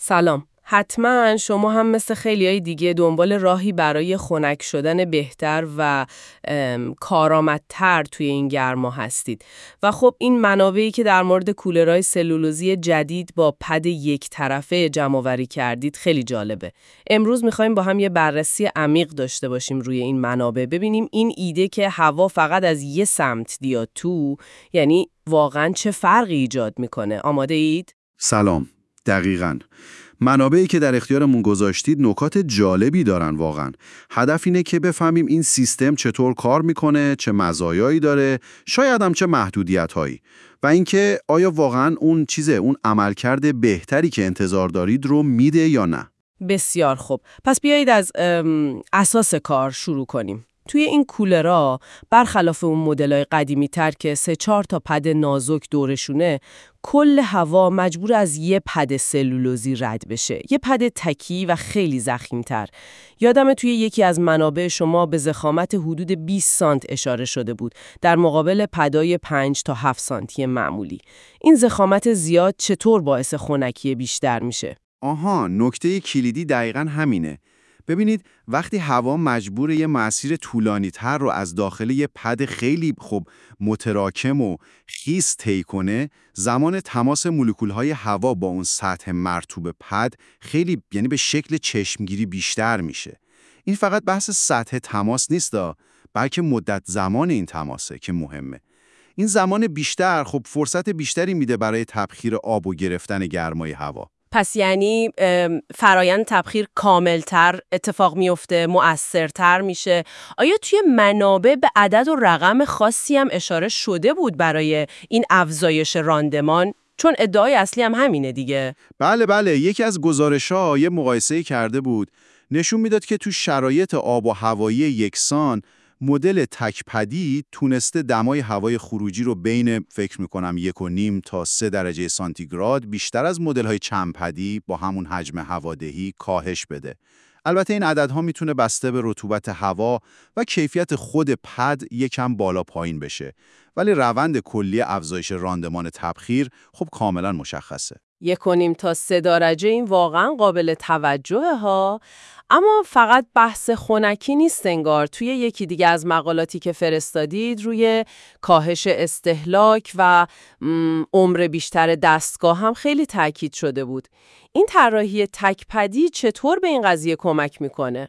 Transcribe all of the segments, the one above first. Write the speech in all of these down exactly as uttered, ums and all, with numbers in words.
سلام. حتما شما هم مثل خیلیای دیگه دنبال راهی برای خنک شدن بهتر و ام، کارآمدتر توی این گرما هستید. و خب این منابعی که در مورد کولرهای سلولوزی جدید با پد یک طرفه جمع‌آوری کردید خیلی جالبه. امروز می‌خوایم با هم یه بررسی عمیق داشته باشیم روی این منابع. ببینیم این ایده که هوا فقط از یه سمت بیاد تو، یعنی واقعاً چه فرقی ایجاد می‌کنه. آماده اید؟ سلام. دقیقاً. منابعی که در اختیارمون گذاشتید نکات جالبی دارن واقعاً. هدف اینه که بفهمیم این سیستم چطور کار میکنه، چه مزایایی داره، شاید هم چه محدودیت‌هایی. و اینکه آیا واقعاً اون چیزه، اون عملکرد بهتری که انتظار دارید رو میده یا نه. بسیار خوب. پس بیایید از ام، اساس کار شروع کنیم. توی این کولرها برخلاف اون مدل‌های قدیمی تر که سه چهار تا پد نازک دورشونه، کل هوا مجبور از یه پد سلولوزی رد بشه. یه پد تکی و خیلی ضخیم‌تر. یادمه توی یکی از منابع شما به ضخامت حدود بیست سانت اشاره شده بود، در مقابل پدای پنج تا هفت سانتی معمولی. این ضخامت زیاد چطور باعث خنکی بیشتر میشه؟ آها، نکته کلیدی دقیقاً همینه. ببینید وقتی هوا مجبور یه مسیر طولانی تر رو از داخل یه پد خیلی خب متراکم و خیس طی کنه، زمان تماس مولکول‌های هوا با اون سطح مرطوب پد خیلی یعنی به شکل چشمگیری بیشتر میشه. این فقط بحث سطح تماس نیستا، بلکه مدت زمان این تماسه که مهمه. این زمان بیشتر خب فرصت بیشتری میده برای تبخیر آب و گرفتن گرمای هوا. پس یعنی ام، فرایند تبخیر کاملتر اتفاق میفته، مؤثرتر میشه. آیا توی منابع به عدد و رقم خاصی هم اشاره شده بود برای این افزایش راندمان؟ چون ادعای اصلی هم همینه دیگه. بله بله، یکی از گزارش‌ها یه مقایسه کرده بود، نشون میداد که تو شرایط آب و هوایی یکسان مدل تکپدی تونسته دمای هوای خروجی رو بین فکر میکنم یک و نیم تا سه درجه سانتیگراد بیشتر از مدل‌های چندپدی با همون حجم هوادهی کاهش بده. البته این عددها میتونه بسته به رطوبت هوا و کیفیت خود پد یکم بالا پایین بشه، ولی روند کلی افزایش راندمان تبخیر خب کاملا مشخصه. یک و نیم تا سه درجه این واقعا قابل توجهه ها. اما فقط بحث خنکی نیست انگار. توی یکی دیگه از مقالاتی که فرستادید روی کاهش استهلاک و م، عمر بیشتر دستگاه هم خیلی تاکید شده بود. این طراحی تکپدی چطور به این قضیه کمک میکنه؟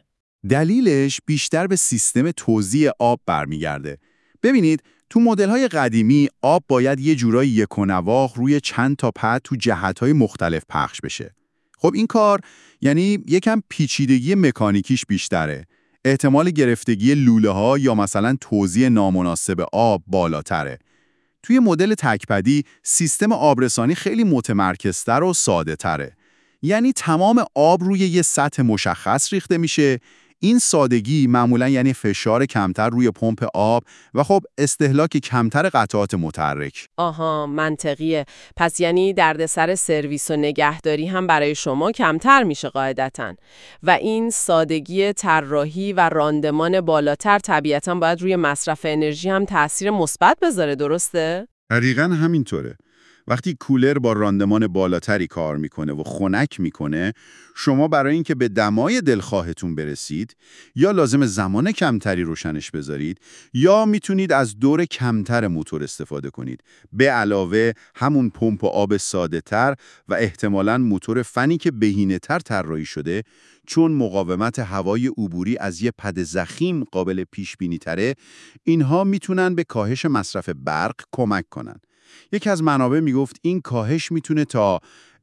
دلیلش بیشتر به سیستم توزیع آب برمیگرده. ببینید تو مدل‌های قدیمی آب باید یه جورایی یک‌ونواخت روی چند تا پد تو جهت‌های مختلف پخش بشه. خب این کار یعنی یکم پیچیدگی مکانیکیش بیشتره. احتمال گرفتگی لوله‌ها یا مثلا توزیع نامناسب آب بالاتره. توی مدل تکپدی سیستم آبرسانی خیلی متمرکزتر و ساده‌تره. یعنی تمام آب روی یه سطح مشخص ریخته میشه. این سادگی معمولا یعنی فشار کمتر روی پمپ آب و خب استهلاک کمتر قطعات متحرک. آها، منطقیه. پس یعنی دردسر سرویس و نگهداری هم برای شما کمتر میشه قاعدتاً. و این سادگی طراحی و راندمان بالاتر طبیعتاً باید روی مصرف انرژی هم تأثیر مثبت بذاره، درسته؟ دقیقاً همینطوره. وقتی کولر با راندمان بالاتری کار میکنه و خنک میکنه، شما برای اینکه به دمای دلخواهتون برسید یا لازم زمان کمتری روشنش بذارید یا میتونید از دور کمتر موتور استفاده کنید. به علاوه همون پمپ آب ساده تر و احتمالاً موتور فنی که بهینه تر طراحی شده، چون مقاومت هوای عبوری از یه پد ضخیم قابل پیش بینی تره، اینها میتونن به کاهش مصرف برق کمک کنن. یکی از منابع میگفت این کاهش میتونه تا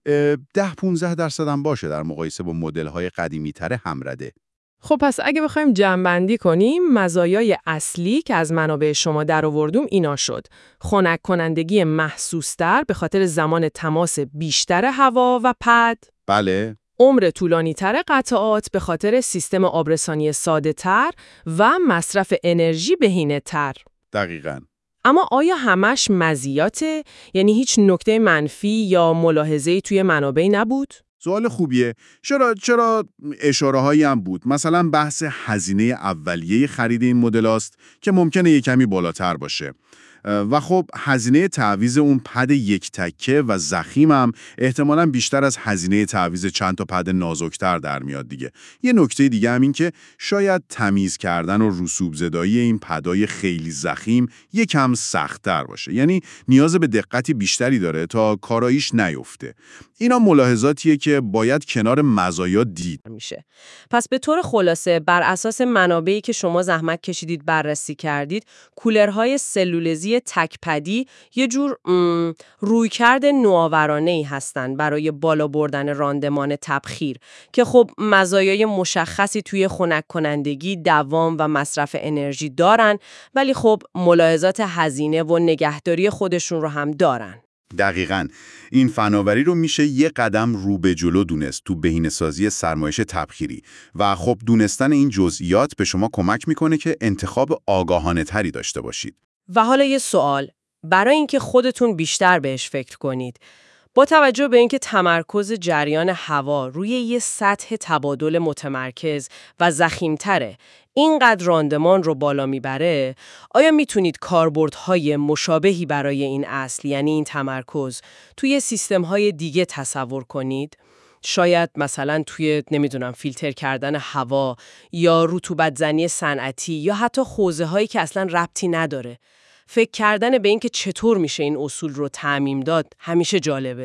ده پونزده درصد هم باشه در مقایسه با مدل‌های قدیمی‌تر همرده. خب پس اگه بخوایم جمع‌بندی کنیم، مزایای اصلی که از منابع شما درآوردم اینا شد. خنک کنندگی محسوس‌تر به خاطر زمان تماس بیشتر هوا و پد. بله. عمر طولانی‌تر قطعات به خاطر سیستم آبرسانی ساده‌تر و مصرف انرژی بهینه‌تر. دقیقاً. اما آیا همش مزیاته؟ یعنی هیچ نکته منفی یا ملاحظه‌ای توی منابع نبود؟ سوال خوبیه. چرا چرا اشاره‌هایی هم بود. مثلا بحث هزینه اولیه خرید این مدل است که ممکنه یک کمی بالاتر باشه. و خب هزینه تعویض اون پد یک تکه و ضخیم هم احتمالاً بیشتر از هزینه تعویض چند تا پد نازکتر در میاد دیگه. یه نکته دیگه هم این که شاید تمیز کردن و رسوب زدایی این پدای خیلی ضخیم یکم سخت‌تر باشه. یعنی نیاز به دقتی بیشتری داره تا کاراییش نیفته. اینا ملاحظاتیه که باید کنار مزایا دید میشه. پس به طور خلاصه بر اساس منابعی که شما زحمت کشیدید بررسی کردید، کولرهای سلولزی تکپدی یه جور رویکرد نوآورانه‌ای هستن برای بالا بردن راندمان تبخیر که خب مزایای مشخصی توی خنک کنندگی، دوام و مصرف انرژی دارن، ولی خب ملاحظات هزینه و نگهداری خودشون رو هم دارن. دقیقاً. این فناوری رو میشه یه قدم رو به جلو دونست تو بهینه‌سازی سرمایش تبخیری و خب دونستن این جزئیات به شما کمک میکنه که انتخاب آگاهانه تری داشته باشید. و حالا یه سوال، برای اینکه خودتون بیشتر بهش فکر کنید، با توجه به اینکه تمرکز جریان هوا روی یه سطح تبادل متمرکز و ضخیم‌تره، اینقدر راندمان رو بالا میبره، آیا میتونید کاربردهای مشابهی برای این اصل، یعنی این تمرکز، توی سیستم‌های دیگه تصور کنید؟ شاید مثلا توی نمیدونم فیلتر کردن هوا یا رطوبت زنی صنعتی یا حتی حوزه‌هایی که اصلا ربطی نداره. فکر کردن به اینکه چطور میشه این اصول رو تعمیم داد همیشه جالبه.